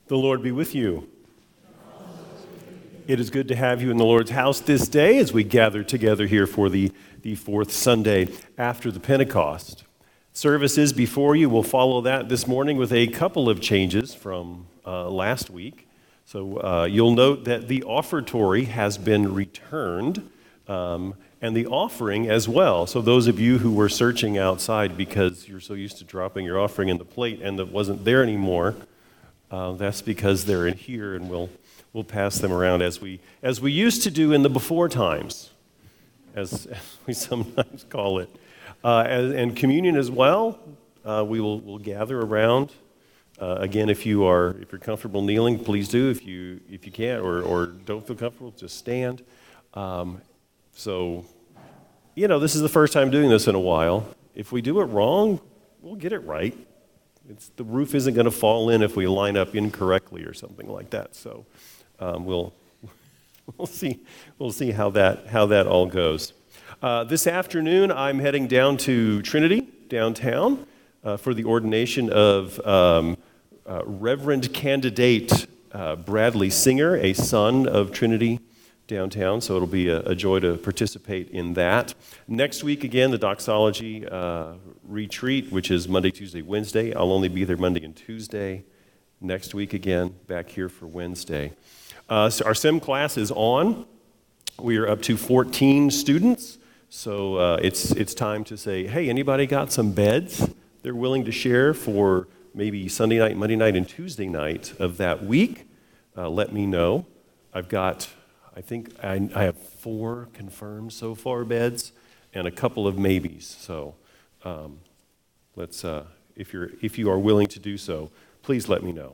The Lord be with you. It is good to have you in the Lord's house this day as we gather together here for the fourth Sunday after the Pentecost. Services before you will follow that this morning with a couple of changes from last week. So you'll note that the offertory has been returned and the offering as well. So those of you who were searching outside because you're so used to dropping your offering in the plate and it wasn't there anymore, that's because they're in here, and we'll pass them around as we used to do in the before times, as we sometimes call it. And communion as well. We'll gather around. Again, if you're comfortable kneeling, please do. If you can't or don't feel comfortable, just stand. So, this is the first time doing this in a while. If we do it wrong, we'll get it right. The roof isn't going to fall in if we line up incorrectly or something like that. So we'll see how that all goes. This afternoon, I'm heading down to Trinity downtown for the ordination of Reverend Candidate Bradley Singer, a son of Trinity downtown. So it'll be a joy to participate in that. Next week, again, the doxology retreat, which is Monday, Tuesday, Wednesday. I'll only be there Monday and Tuesday. Next week, again, back here for Wednesday. So our SIM class is on. We are up to 14 students. So it's time to say, hey, anybody got some beds they're willing to share for maybe Sunday night, Monday night, and Tuesday night of that week? Let me know. I think I have 4 confirmed so far beds and a couple of maybes. So let's, if you are willing to do so, please let me know.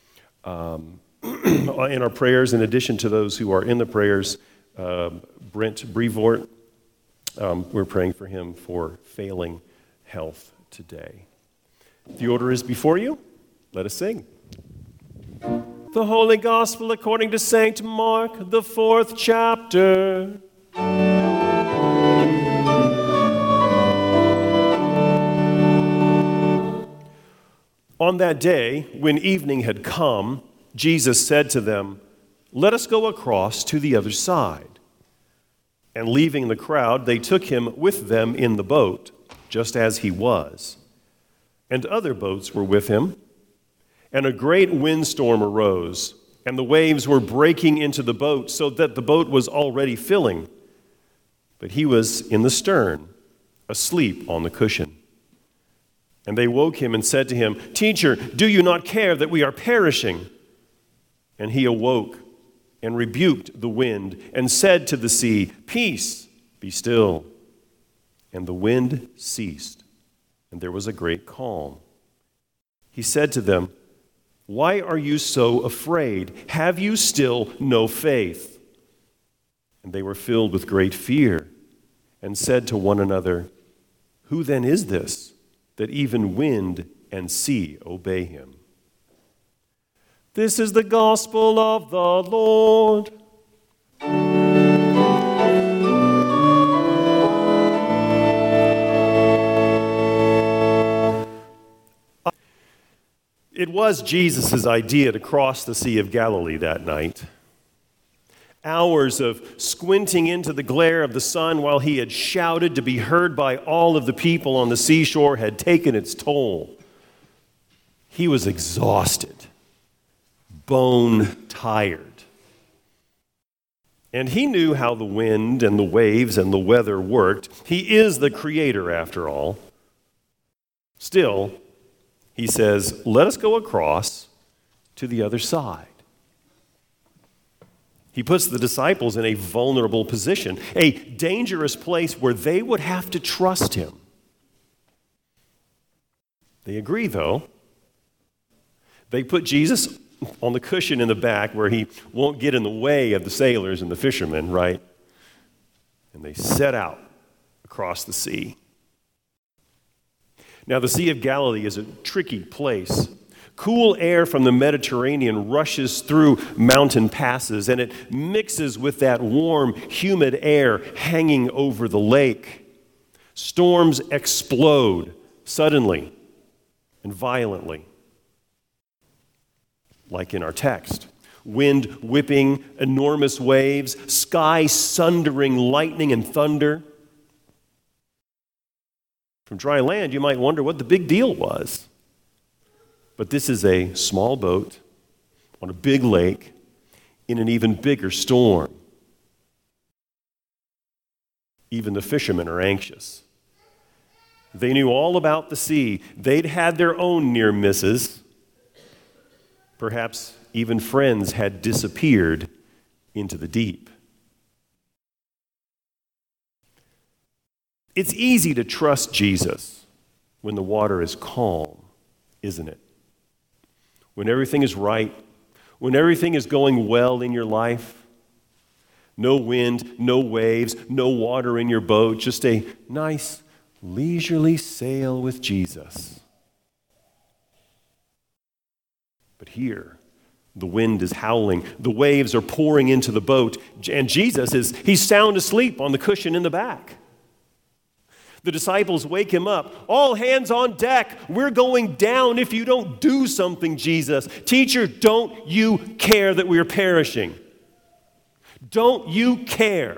In our prayers, in addition to those who are in the prayers, Brent Brevort, we're praying for him for failing health today. The order is before you. Let us sing. The Holy Gospel according to St. Mark, the 4th chapter. On that day, when evening had come, Jesus said to them, "Let us go across to the other side." And leaving the crowd, they took him with them in the boat, just as he was. And other boats were with him. And a great windstorm arose, and the waves were breaking into the boat, so that the boat was already filling. But he was in the stern, asleep on the cushion. And they woke him and said to him, "Teacher, do you not care that we are perishing?" And he awoke and rebuked the wind and said to the sea, "Peace, be still." And the wind ceased, and there was a great calm. He said to them, "Why are you so afraid? Have you still no faith?" And they were filled with great fear and said to one another, "Who then is this, that even wind and sea obey him?" This is the gospel of the Lord. It was Jesus' idea to cross the Sea of Galilee that night. Hours of squinting into the glare of the sun while he had shouted to be heard by all of the people on the seashore had taken its toll. He was exhausted, bone tired. And he knew how the wind and the waves and the weather worked. He is the creator, after all. Still, he says, "Let us go across to the other side." He puts the disciples in a vulnerable position, a dangerous place where they would have to trust him. They agree, though. They put Jesus on the cushion in the back where he won't get in the way of the sailors and the fishermen, right? And they set out across the sea. Now, the Sea of Galilee is a tricky place. Cool air from the Mediterranean rushes through mountain passes, and it mixes with that warm, humid air hanging over the lake. Storms explode suddenly and violently. like in our text. Wind whipping enormous waves, sky sundering lightning and thunder. From dry land, you might wonder what the big deal was. But this is a small boat on a big lake in an even bigger storm. Even the fishermen are anxious. They knew all about the sea. They'd had their own near misses. Perhaps even friends had disappeared into the deep. It's easy to trust Jesus when the water is calm, isn't it? When everything is right, when everything is going well in your life, no wind, no waves, no water in your boat, just a nice, leisurely sail with Jesus. But here, the wind is howling, the waves are pouring into the boat, and he's sound asleep on the cushion in the back. The disciples wake him up. All hands on deck. We're going down if you don't do something, Jesus. Teacher, don't you care that we are perishing? Don't you care?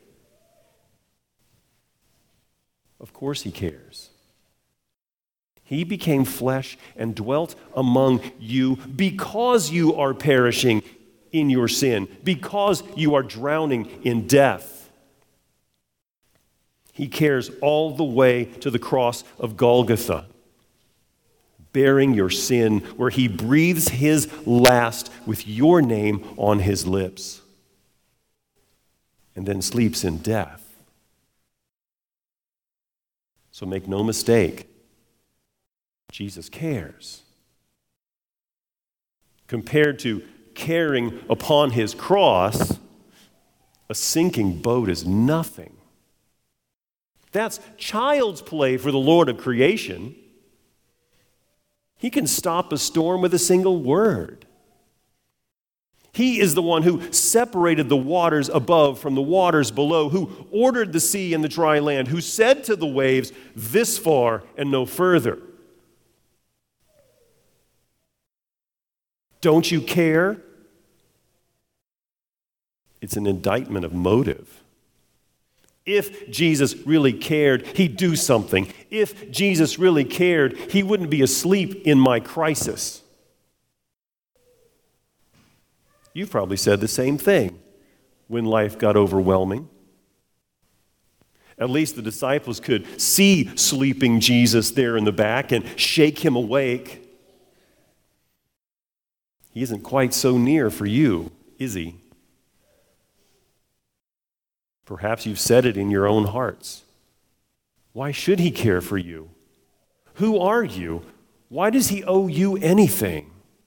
Of course he cares. He became flesh and dwelt among you because you are perishing in your sin, because you are drowning in death. He cares all the way to the cross of Golgotha, bearing your sin, where he breathes his last with your name on his lips, and then sleeps in death. So make no mistake, Jesus cares. Compared to carrying upon his cross, a sinking boat is nothing. That's child's play for the Lord of creation. He can stop a storm with a single word. He is the one who separated the waters above from the waters below, who ordered the sea and the dry land, who said to the waves, "This far and no further." Don't you care? It's an indictment of motive. If Jesus really cared, he'd do something. If Jesus really cared, he wouldn't be asleep in my crisis. You've probably said the same thing when life got overwhelming. At least the disciples could see sleeping Jesus there in the back and shake him awake. He isn't quite so near for you, is he? Perhaps you've said it in your own hearts. Why should he care for you? Who are you? Why does he owe you anything?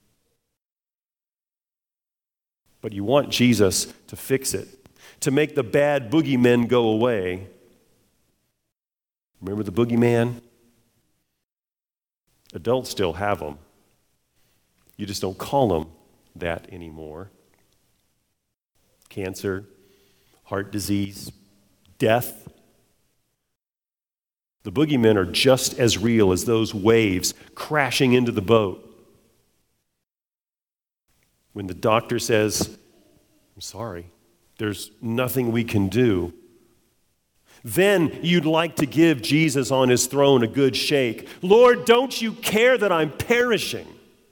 But you want Jesus to fix it, to make the bad boogeymen go away. Remember the boogeyman? Adults still have them. You just don't call them that anymore. Cancer, heart disease, death. The boogeymen are just as real as those waves crashing into the boat. When the doctor says, "I'm sorry, there's nothing we can do," then you'd like to give Jesus on his throne a good shake. "Lord, don't you care that I'm perishing?"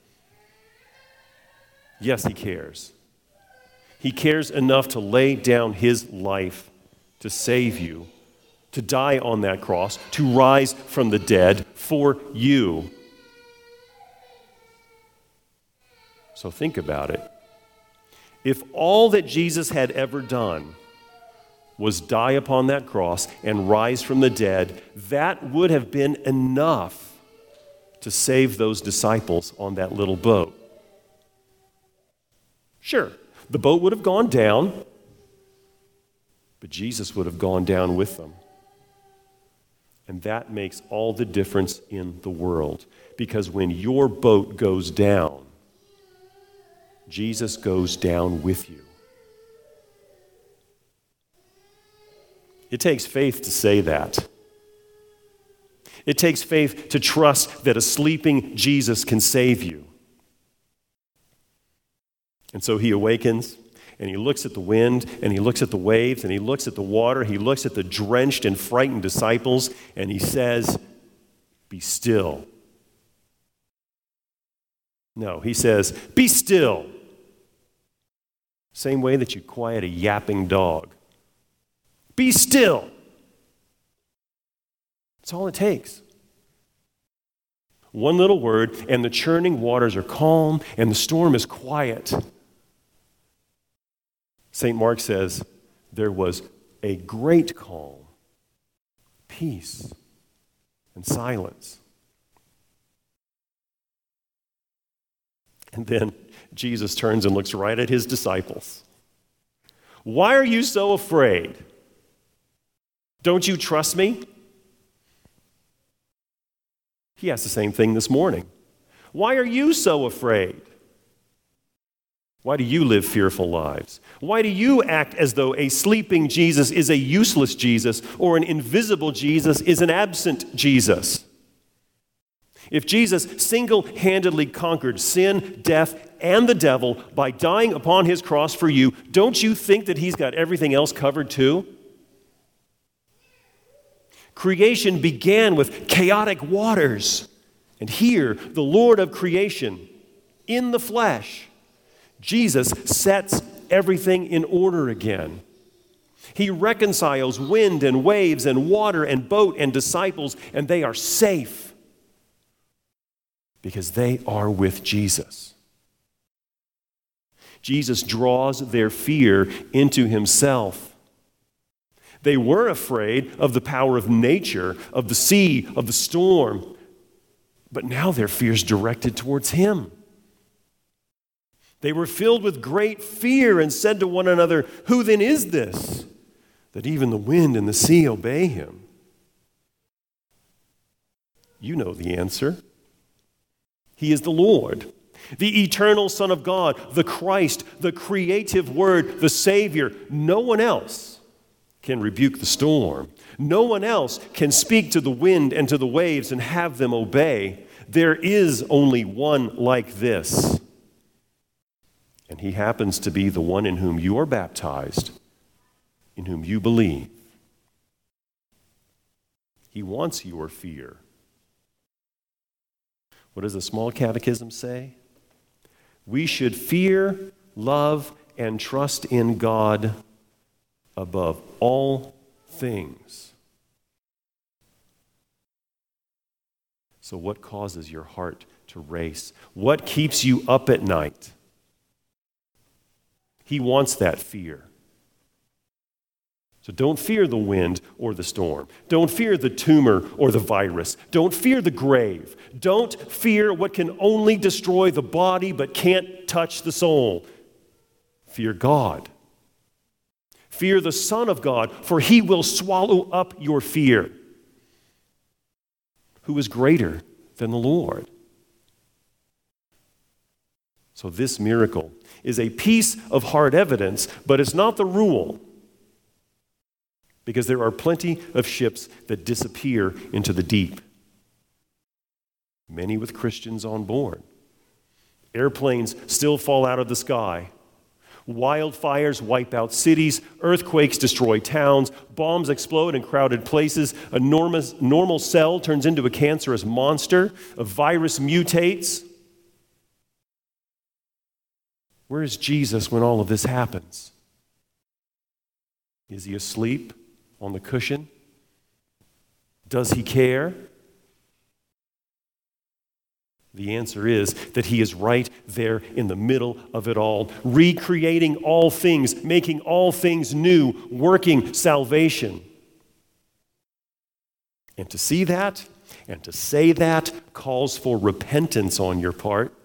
Yes, he cares. He cares enough to lay down his life to save you, to die on that cross, to rise from the dead for you. So think about it. If all that Jesus had ever done was die upon that cross and rise from the dead, that would have been enough to save those disciples on that little boat. Sure, the boat would have gone down, but Jesus would have gone down with them. And that makes all the difference in the world, because when your boat goes down, Jesus goes down with you. It takes faith to say that. It takes faith to trust that a sleeping Jesus can save you. And so he awakens, and he looks at the wind, and he looks at the waves, and he looks at the water, he looks at the drenched and frightened disciples, and he says, "Be still." No, he says, "Be still." Same way that you quiet a yapping dog. Be still. That's all it takes. One little word, and the churning waters are calm, and the storm is quiet. St. Mark says, there was a great calm, peace, and silence. And then Jesus turns and looks right at his disciples. "Why are you so afraid? Don't you trust me?" He asked the same thing this morning. Why are you so afraid? Why do you live fearful lives? Why do you act as though a sleeping Jesus is a useless Jesus or an invisible Jesus is an absent Jesus? If Jesus single-handedly conquered sin, death, and the devil by dying upon his cross for you, don't you think that he's got everything else covered too? Creation began with chaotic waters. And here, the Lord of creation, in the flesh, Jesus sets everything in order again. He reconciles wind and waves and water and boat and disciples, and they are safe because they are with Jesus. Jesus draws their fear into himself. They were afraid of the power of nature, of the sea, of the storm, but now their fear's directed towards him. They were filled with great fear and said to one another, "Who then is this, that even the wind and the sea obey him?" You know the answer. He is the Lord, the eternal Son of God, the Christ, the creative Word, the Savior. No one else can rebuke the storm. No one else can speak to the wind and to the waves and have them obey. There is only one like this. And he happens to be the one in whom you are baptized, in whom you believe. He wants your fear. What does the Small Catechism say? We should fear, love, and trust in God above all things. So what causes your heart to race? What keeps you up at night? He wants that fear. So don't fear the wind or the storm. Don't fear the tumor or the virus. Don't fear the grave. Don't fear what can only destroy the body but can't touch the soul. Fear God. Fear the Son of God, for he will swallow up your fear. Who is greater than the Lord? So this miracle is a piece of hard evidence, but it's not the rule. Because there are plenty of ships that disappear into the deep. Many with Christians on board. Airplanes still fall out of the sky. Wildfires wipe out cities, earthquakes destroy towns, bombs explode in crowded places, a normal cell turns into a cancerous monster, a virus mutates. Where is Jesus when all of this happens? Is he asleep on the cushion? Does he care? The answer is that he is right there in the middle of it all, recreating all things, making all things new, working salvation. And to see that and to say that calls for repentance on your part,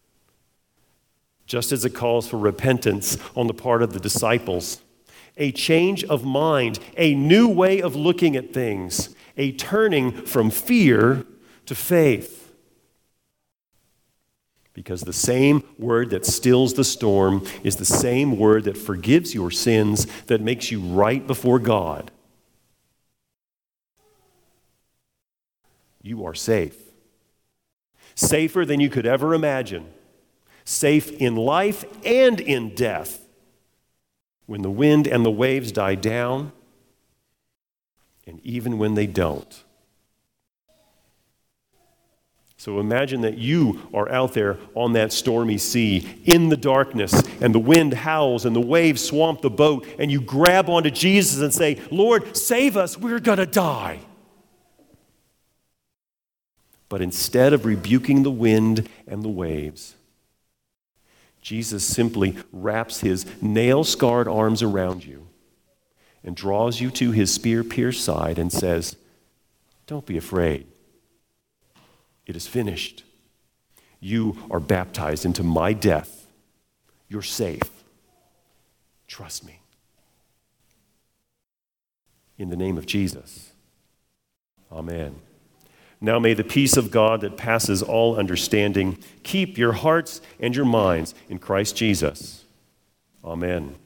just as it calls for repentance on the part of the disciples. A change of mind, a new way of looking at things, a turning from fear to faith. Because the same word that stills the storm is the same word that forgives your sins, that makes you right before God. You are safe. Safer than you could ever imagine. safe in life and in death. When the wind and the waves die down, and even when they don't. So imagine that you are out there on that stormy sea in the darkness, and the wind howls and the waves swamp the boat, and you grab onto Jesus and say, Lord, save us, we're going to die. But instead of rebuking the wind and the waves, Jesus simply wraps his nail-scarred arms around you and draws you to his spear-pierced side and says, don't be afraid. It is finished. You are baptized into my death. You're safe. Trust me. In the name of Jesus. Amen. Now may the peace of God that passes all understanding keep your hearts and your minds in Christ Jesus. Amen.